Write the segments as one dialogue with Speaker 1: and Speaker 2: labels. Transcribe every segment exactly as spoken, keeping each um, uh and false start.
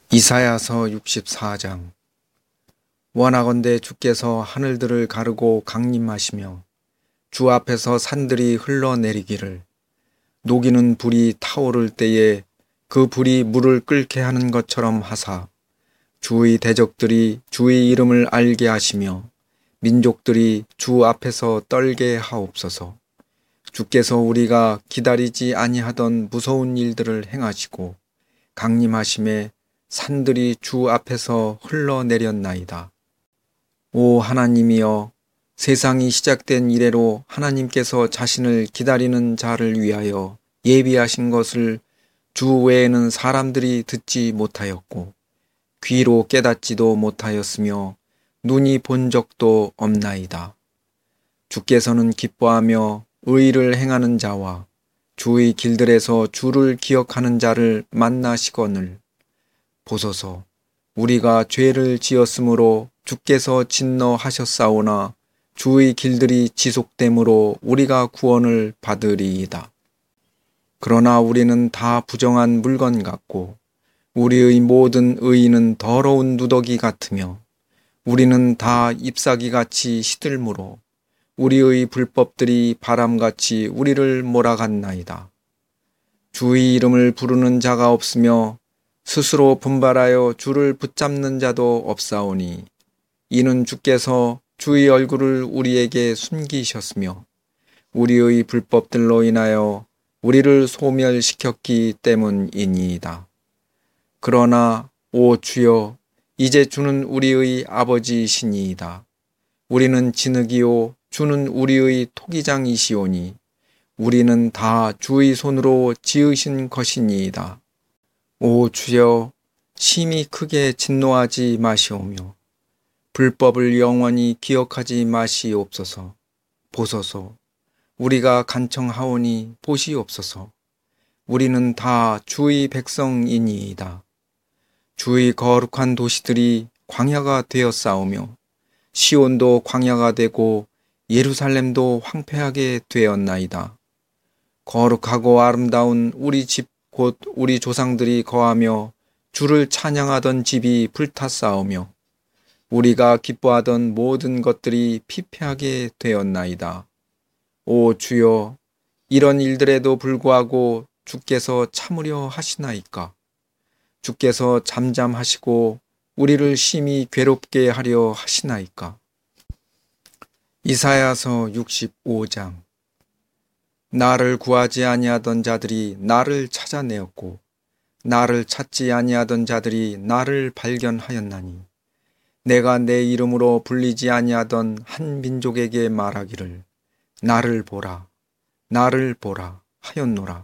Speaker 1: 이사야서 육십사 장. 원하건대 주께서 하늘들을 가르고 강림하시며 주 앞에서 산들이 흘러내리기를, 녹이는 불이 타오를 때에 그 불이 물을 끓게 하는 것처럼 하사 주의 대적들이 주의 이름을 알게 하시며 민족들이 주 앞에서 떨게 하옵소서. 주께서 우리가 기다리지 아니하던 무서운 일들을 행하시고 강림하심에 산들이 주 앞에서 흘러내렸나이다. 오 하나님이여, 세상이 시작된 이래로 하나님께서 자신을 기다리는 자를 위하여 예비하신 것을 주 외에는 사람들이 듣지 못하였고 귀로 깨닫지도 못하였으며 눈이 본 적도 없나이다. 주께서는 기뻐하며 의를 행하는 자와 주의 길들에서 주를 기억하는 자를 만나시거늘. 보소서, 우리가 죄를 지었으므로 주께서 진노하셨사오나 주의 길들이 지속됨으로 우리가 구원을 받으리이다. 그러나 우리는 다 부정한 물건 같고 우리의 모든 의인은 더러운 누더기 같으며 우리는 다 잎사귀같이 시들므로 우리의 불법들이 바람같이 우리를 몰아갔나이다. 주의 이름을 부르는 자가 없으며 스스로 분발하여 주를 붙잡는 자도 없사오니, 이는 주께서 주의 얼굴을 우리에게 숨기셨으며 우리의 불법들로 인하여 우리를 소멸시켰기 때문이니이다. 그러나 오 주여, 이제 주는 우리의 아버지시니이다. 우리는 진흙이요 주는 우리의 토기장이시오니 우리는 다 주의 손으로 지으신 것이니이다. 오 주여, 심히 크게 진노하지 마시오며 불법을 영원히 기억하지 마시옵소서. 보소서, 우리가 간청하오니 보시옵소서. 우리는 다 주의 백성이니이다. 주의 거룩한 도시들이 광야가 되었사오며 시온도 광야가 되고 예루살렘도 황폐하게 되었나이다. 거룩하고 아름다운 우리 집 곧 우리 조상들이 거하며 주를 찬양하던 집이 불탔사오며 우리가 기뻐하던 모든 것들이 피폐하게 되었나이다. 오 주여, 이런 일들에도 불구하고 주께서 참으려 하시나이까? 주께서 잠잠하시고 우리를 심히 괴롭게 하려 하시나이까? 이사야서 육십오 장. 나를 구하지 아니하던 자들이 나를 찾아내었고 나를 찾지 아니하던 자들이 나를 발견하였나니, 내가 내 이름으로 불리지 아니하던 한 민족에게 말하기를 나를 보라, 나를 보라 하였노라.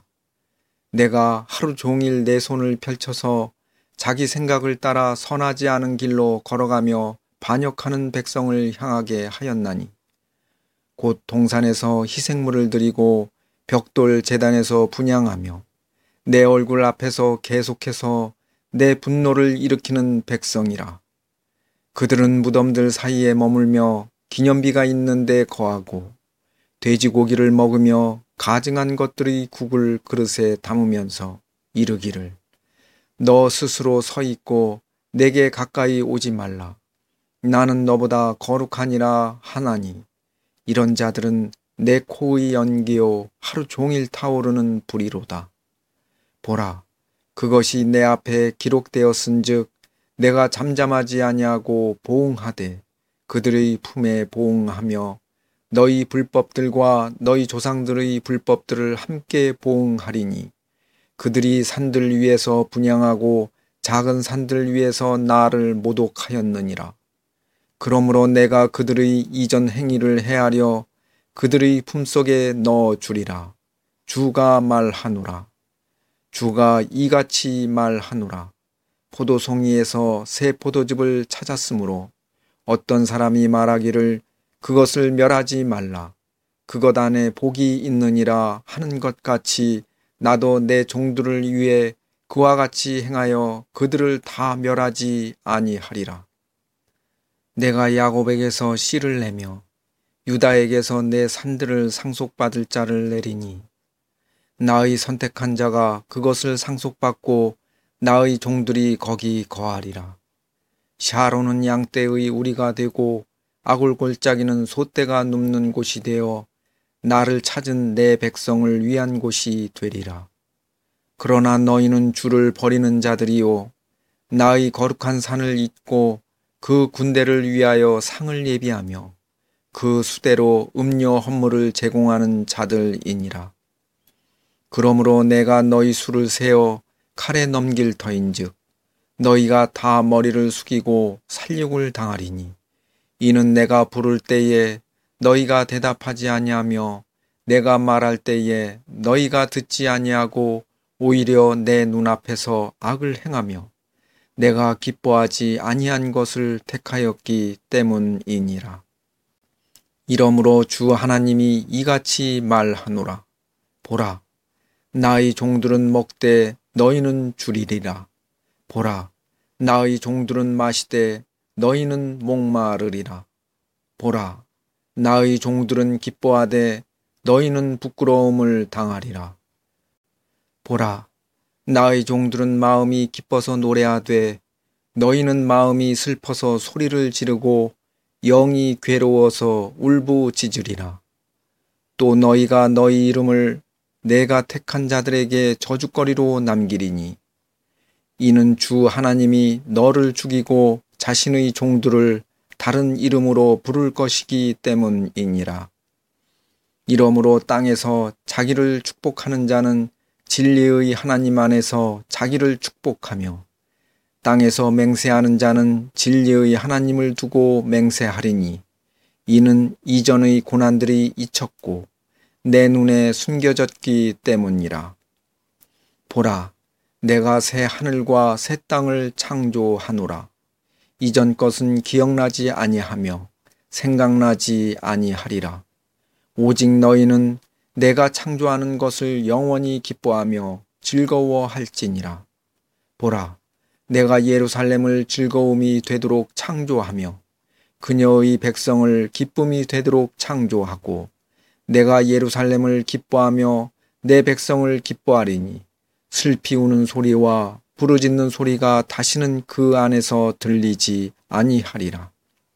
Speaker 1: 내가 하루 종일 내 손을 펼쳐서 자기 생각을 따라 선하지 않은 길로 걸어가며 반역하는 백성을 향하게 하였나니, 곧 동산에서 희생물을 드리고 벽돌 제단에서 분향하며 내 얼굴 앞에서 계속해서 내 분노를 일으키는 백성이라. 그들은 무덤들 사이에 머물며 기념비가 있는 데 거하고 돼지고기를 먹으며 가증한 것들의 국을 그릇에 담으면서 이르기를 너 스스로 서 있고 내게 가까이 오지 말라. 나는 너보다 거룩하니라 하나니, 이런 자들은 내 코의 연기요 하루 종일 타오르는 불이로다. 보라, 그것이 내 앞에 기록되었은즉 내가 잠잠하지 아니하고 보응하되 그들의 품에 보응하며 너희 불법들과 너희 조상들의 불법들을 함께 보응하리니, 그들이 산들 위에서 분향하고 작은 산들 위에서 나를 모독하였느니라. 그러므로 내가 그들의 이전 행위를 헤아려 그들의 품속에 넣어 주리라. 주가 말하노라. 주가 이같이 말하노라. 포도송이에서 새 포도즙을 찾았으므로 어떤 사람이 말하기를 그것을 멸하지 말라. 그것 안에 복이 있느니라 하는 것 같이 나도 내 종들을 위해 그와 같이 행하여 그들을 다 멸하지 아니하리라. 내가 야곱에게서 씨를 내며 유다에게서 내 산들을 상속받을 자를 내리니, 나의 선택한 자가 그것을 상속받고 나의 종들이 거기 거하리라. 샤론은 양떼의 우리가 되고 아굴골짜기는 소떼가 눕는 곳이 되어 나를 찾은 내 백성을 위한 곳이 되리라. 그러나 너희는 주를 버리는 자들이요 나의 거룩한 산을 잊고 그 군대를 위하여 상을 예비하며 그 수대로 음료 헌물을 제공하는 자들이니라. 그러므로 내가 너희 수를 세어 칼에 넘길 터인즉 너희가 다 머리를 숙이고 살육을 당하리니 이는 내가 부를 때에 너희가 대답하지 아니하며 내가 말할 때에 너희가 듣지 아니하고 오히려 내 눈앞에서 악을 행하며 내가 기뻐하지 아니한 것을 택하였기 때문이니라. 이러므로 주 하나님이 이같이 말하노라. 보라, 나의 종들은 먹되 너희는 줄이리라. 보라, 나의 종들은 마시되 너희는 목마르리라. 보라, 나의 종들은 기뻐하되 너희는 부끄러움을 당하리라. 보라, 나의 종들은 마음이 기뻐서 노래하되 너희는 마음이 슬퍼서 소리를 지르고 영이 괴로워서 울부짖으리라. 또 너희가 너희 이름을 내가 택한 자들에게 저주거리로 남기리니 이는 주 하나님이 너를 죽이고 자신의 종들을 다른 이름으로 부를 것이기 때문이니라. 이러므로 땅에서 자기를 축복하는 자는 진리의 하나님 안에서 자기를 축복하며 땅에서 맹세하는 자는 진리의 하나님을 두고 맹세하리니 이는 이전의 고난들이 잊혔고 내 눈에 숨겨졌기 때문이라. 보라, 내가 새 하늘과 새 땅을 창조하노라. 이전 것은 기억나지 아니하며 생각나지 아니하리라. 오직 너희는 내가 창조하는 것을 영원히 기뻐하며 즐거워할지니라. 보라, 내가 예루살렘을 즐거움이 되도록 창조하며 그녀의 백성을 기쁨이 되도록 창조하고 내가 예루살렘을 기뻐하며 내 백성을 기뻐하리니 슬피 우는 소리와 부르짖는 소리가 다시는 그 안에서 들리지 아니하리라.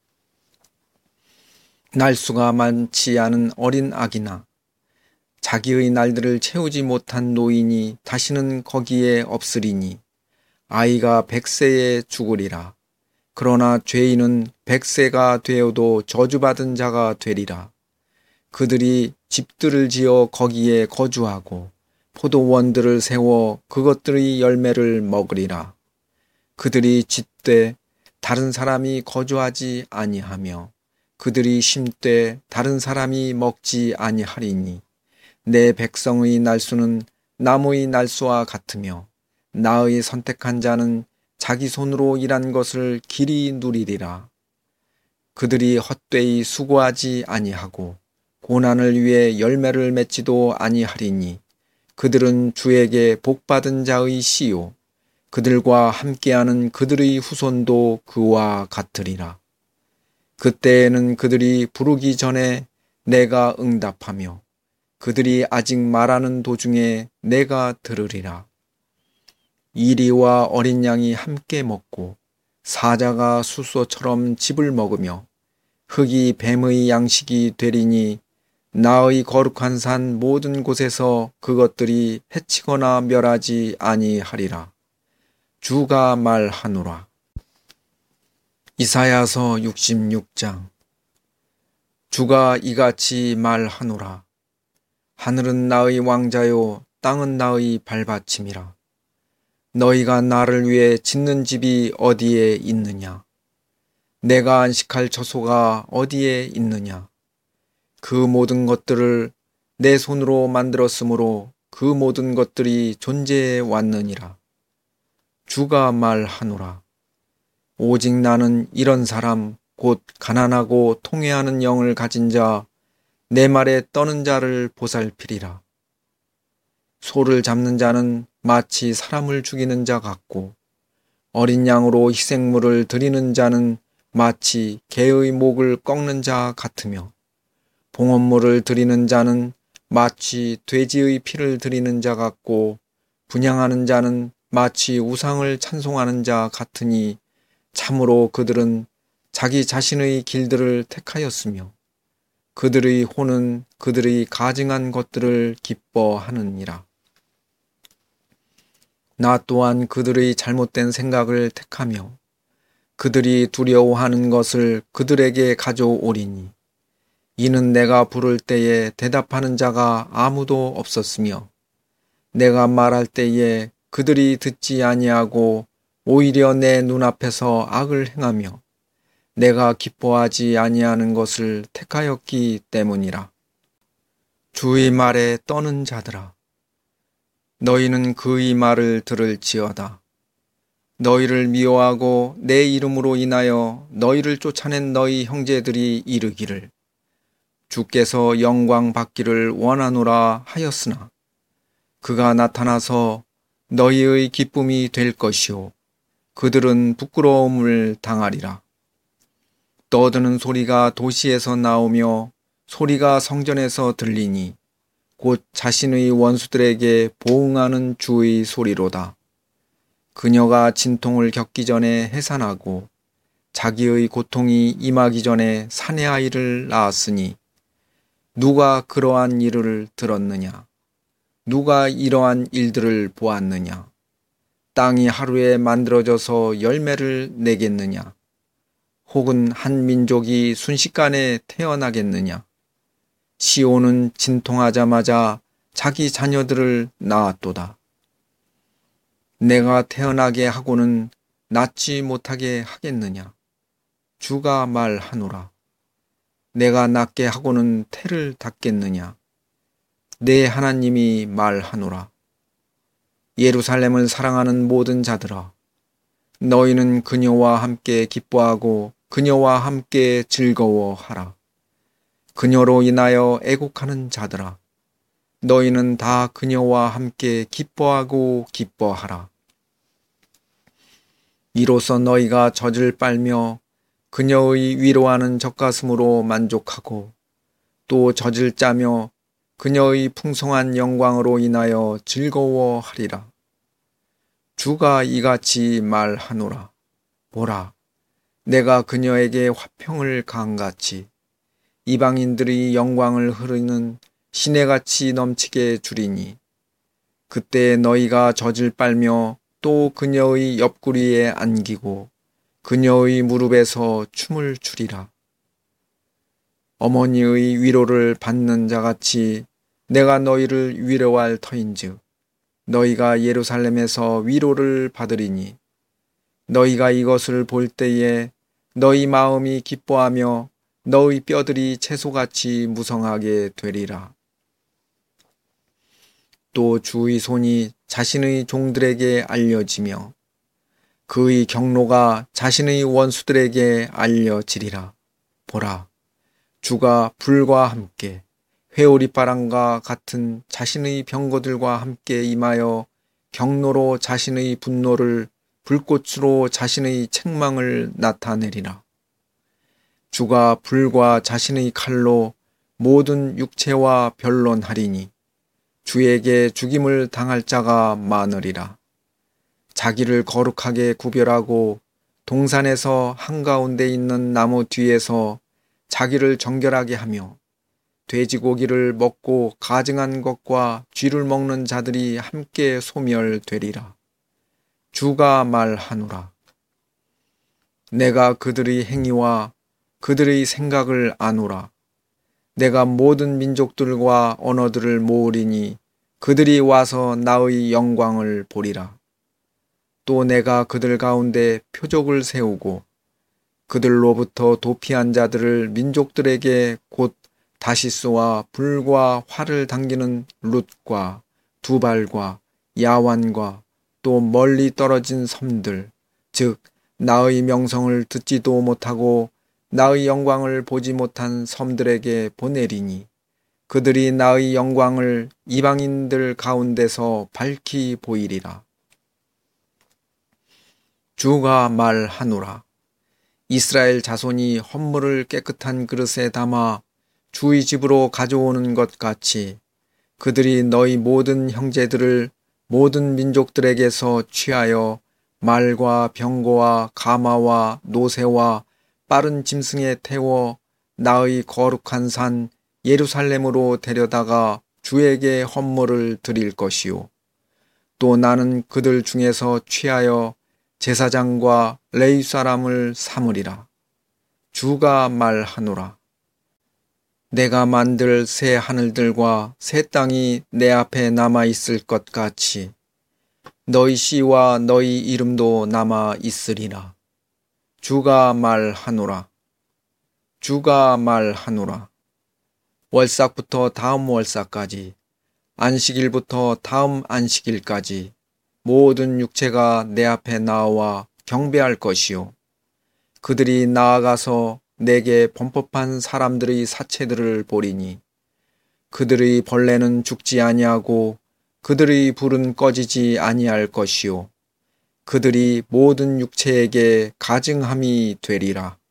Speaker 1: 날수가 많지 않은 어린 아기나 자기의 날들을 채우지 못한 노인이 다시는 거기에 없으리니 아이가 백세에 죽으리라. 그러나 죄인은 백세가 되어도 저주받은 자가 되리라. 그들이 집들을 지어 거기에 거주하고 포도원들을 세워 그것들의 열매를 먹으리라. 그들이 짓되 다른 사람이 거주하지 아니하며 그들이 심되 다른 사람이 먹지 아니하리니 내 백성의 날수는 나무의 날수와 같으며 나의 선택한 자는 자기 손으로 일한 것을 길이 누리리라. 그들이 헛되이 수고하지 아니하고 고난을 위해 열매를 맺지도 아니하리니 그들은 주에게 복받은 자의 씨요 그들과 함께하는 그들의 후손도 그와 같으리라. 그때에는 그들이 부르기 전에 내가 응답하며 그들이 아직 말하는 도중에 내가 들으리라. 이리와 어린 양이 함께 먹고 사자가 숫소처럼 집을 먹으며 흙이 뱀의 양식이 되리니 나의 거룩한 산 모든 곳에서 그것들이 해치거나 멸하지 아니하리라. 주가 말하노라. 이사야서 육십육 장. 주가 이같이 말하노라. 하늘은 나의 왕자요 땅은 나의 발받침이라. 너희가 나를 위해 짓는 집이 어디에 있느냐? 내가 안식할 처소가 어디에 있느냐? 그 모든 것들을 내 손으로 만들었으므로 그 모든 것들이 존재해 왔느니라. 주가 말하노라. 오직 나는 이런 사람 곧 가난하고 통회하는 영을 가진 자 내 말에 떠는 자를 보살피리라. 소를 잡는 자는 마치 사람을 죽이는 자 같고 어린 양으로 희생물을 드리는 자는 마치 개의 목을 꺾는 자 같으며 봉헌물을 드리는 자는 마치 돼지의 피를 드리는 자 같고 분향하는 자는 마치 우상을 찬송하는 자 같으니 참으로 그들은 자기 자신의 길들을 택하였으며 그들의 혼은 그들의 가증한 것들을 기뻐하느니라. 나 또한 그들의 잘못된 생각을 택하며 그들이 두려워하는 것을 그들에게 가져오리니 이는 내가 부를 때에 대답하는 자가 아무도 없었으며 내가 말할 때에 그들이 듣지 아니하고 오히려 내 눈앞에서 악을 행하며 내가 기뻐하지 아니하는 것을 택하였기 때문이라. 주의 말에 떠는 자들아, 너희는 그의 말을 들을지어다. 너희를 미워하고 내 이름으로 인하여 너희를 쫓아낸 너희 형제들이 이르기를 주께서 영광 받기를 원하노라 하였으나 그가 나타나서 너희의 기쁨이 될 것이요 그들은 부끄러움을 당하리라. 떠드는 소리가 도시에서 나오며 소리가 성전에서 들리니 곧 자신의 원수들에게 보응하는 주의 소리로다. 그녀가 진통을 겪기 전에 해산하고 자기의 고통이 임하기 전에 사내 아이를 낳았으니 누가 그러한 일을 들었느냐? 누가 이러한 일들을 보았느냐? 땅이 하루에 만들어져서 열매를 내겠느냐? 혹은 한 민족이 순식간에 태어나겠느냐? 시온은 진통하자마자 자기 자녀들을 낳았도다. 내가 태어나게 하고는 낳지 못하게 하겠느냐? 주가 말하노라. 내가 낳게 하고는 태를 닫겠느냐? 내 하나님이 말하노라. 예루살렘을 사랑하는 모든 자들아, 너희는 그녀와 함께 기뻐하고 그녀와 함께 즐거워하라. 그녀로 인하여 애곡하는 자들아, 너희는 다 그녀와 함께 기뻐하고 기뻐하라. 이로써 너희가 젖을 빨며 그녀의 위로하는 젖가슴으로 만족하고 또 젖을 짜며 그녀의 풍성한 영광으로 인하여 즐거워하리라. 주가 이같이 말하노라. 보라, 내가 그녀에게 화평을 가한같이 이방인들이 영광을 흐르는 시내같이 넘치게 주리니 그때 너희가 젖을 빨며 또 그녀의 옆구리에 안기고 그녀의 무릎에서 춤을 추리라. 어머니의 위로를 받는 자같이 내가 너희를 위로할 터인즉 너희가 예루살렘에서 위로를 받으리니 너희가 이것을 볼 때에 너희 마음이 기뻐하며 너희 뼈들이 채소같이 무성하게 되리라. 또 주의 손이 자신의 종들에게 알려지며 그의 경로가 자신의 원수들에게 알려지리라. 보라, 주가 불과 함께 회오리바람과 같은 자신의 병거들과 함께 임하여 경로로 자신의 분노를 불꽃으로 자신의 책망을 나타내리라. 주가 불과 자신의 칼로 모든 육체와 변론하리니 주에게 죽임을 당할 자가 많으리라. 자기를 거룩하게 구별하고 동산에서 한가운데 있는 나무 뒤에서 자기를 정결하게 하며 돼지고기를 먹고 가증한 것과 쥐를 먹는 자들이 함께 소멸되리라. 주가 말하노라. 내가 그들의 행위와 그들의 생각을 아노라. 내가 모든 민족들과 언어들을 모으리니 그들이 와서 나의 영광을 보리라. 또 내가 그들 가운데 표적을 세우고 그들로부터 도피한 자들을 민족들에게 곧 다시스와 불과 활을 당기는 룻과 두발과 야완과 또 멀리 떨어진 섬들, 즉 나의 명성을 듣지도 못하고 나의 영광을 보지 못한 섬들에게 보내리니 그들이 나의 영광을 이방인들 가운데서 밝히 보이리라. 주가 말하노라. 이스라엘 자손이 헌물을 깨끗한 그릇에 담아 주의 집으로 가져오는 것 같이 그들이 너희 모든 형제들을 모든 민족들에게서 취하여 말과 병거와 가마와 노새와 빠른 짐승에 태워 나의 거룩한 산 예루살렘으로 데려다가 주에게 헌물을 드릴 것이요. 또 나는 그들 중에서 취하여 제사장과 레위 사람을 삼으리라. 주가 말하노라. 내가 만들 새 하늘들과 새 땅이 내 앞에 남아 있을 것 같이 너희 씨와 너희 이름도 남아 있으리라. 주가 말하노라. 주가 말하노라. 월삭부터 다음 월삭까지, 안식일부터 다음 안식일까지 모든 육체가 내 앞에 나와 경배할 것이요. 그들이 나아가서 내게 범법한 사람들의 사체들을 보리니 그들의 벌레는 죽지 아니하고 그들의 불은 꺼지지 아니할 것이요. 그들이 모든 육체에게 가증함이 되리라.